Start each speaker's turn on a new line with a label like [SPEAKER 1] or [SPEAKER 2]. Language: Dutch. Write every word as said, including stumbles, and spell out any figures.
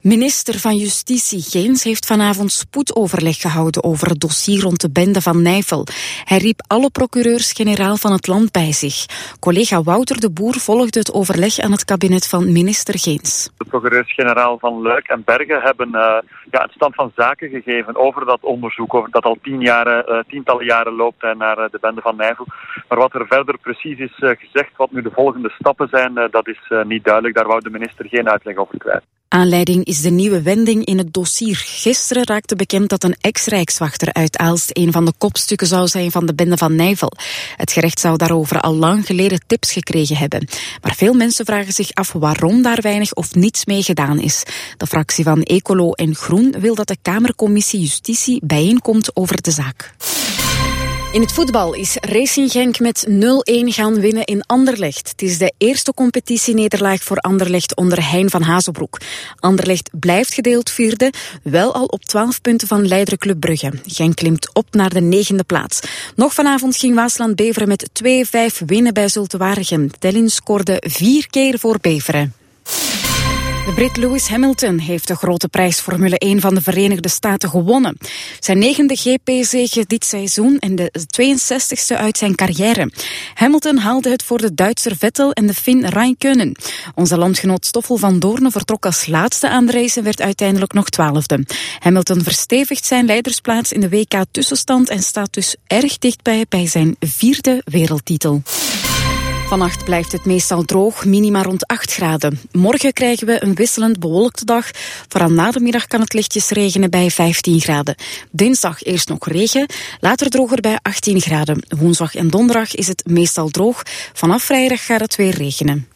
[SPEAKER 1] Minister van Justitie Geens heeft vanavond spoedoverleg gehouden over het dossier rond de bende van Nijvel. Hij riep alle procureurs-generaal van het land bij zich. Collega Wouter de Boer volgde het overleg aan het kabinet van minister Geens.
[SPEAKER 2] De procureurs-generaal van Luik en Bergen hebben uh, ja, een stand van zaken gegeven over dat onderzoek, over dat al tien jaren, uh, tientallen jaren loopt uh, naar uh, de bende van Nijvel. Maar wat er verder precies is uh, gezegd, wat nu de volgende stappen zijn, uh, dat is uh, niet duidelijk. Daar wou de minister geen uitleg over kwijt.
[SPEAKER 1] Aanleiding is de nieuwe wending in het dossier. Gisteren raakte bekend dat een ex-rijkswachter uit Aalst een van de kopstukken zou zijn van de bende van Nijvel. Het gerecht zou daarover al lang geleden tips gekregen hebben. Maar veel mensen vragen zich af waarom daar weinig of niets mee gedaan is. De fractie van Ecolo en Groen wil dat de Kamercommissie Justitie bijeenkomt over de zaak. In het voetbal is Racing Genk met nul-een gaan winnen in Anderlecht. Het is de eerste competitienederlaag voor Anderlecht onder Hein van Hazenbroek. Anderlecht blijft gedeeld vierde, wel al op twaalf punten van leider Club Brugge. Genk klimt op naar de negende plaats. Nog vanavond ging Waasland Beveren met twee vijf winnen bij Zulte Waregem. Tellin scoorde vier keer voor Beveren. De Brit Lewis Hamilton heeft de grote prijs Formule één van de Verenigde Staten gewonnen. Zijn negende G P-zege dit seizoen en de tweeënzestigste uit zijn carrière. Hamilton haalde het voor de Duitser Vettel en de Fin Räikkönen. Onze landgenoot Stoffel van Doorne vertrok als laatste aan de race en werd uiteindelijk nog twaalfde. Hamilton verstevigt zijn leidersplaats in de W K-tussenstand en staat dus erg dichtbij bij zijn vierde wereldtitel. Vannacht blijft het meestal droog, minima rond acht graden. Morgen krijgen we een wisselend bewolkte dag. Vooral na de middag kan het lichtjes regenen bij vijftien graden. Dinsdag eerst nog regen, later droger bij achttien graden. Woensdag en donderdag is het meestal droog. Vanaf vrijdag gaat het weer regenen.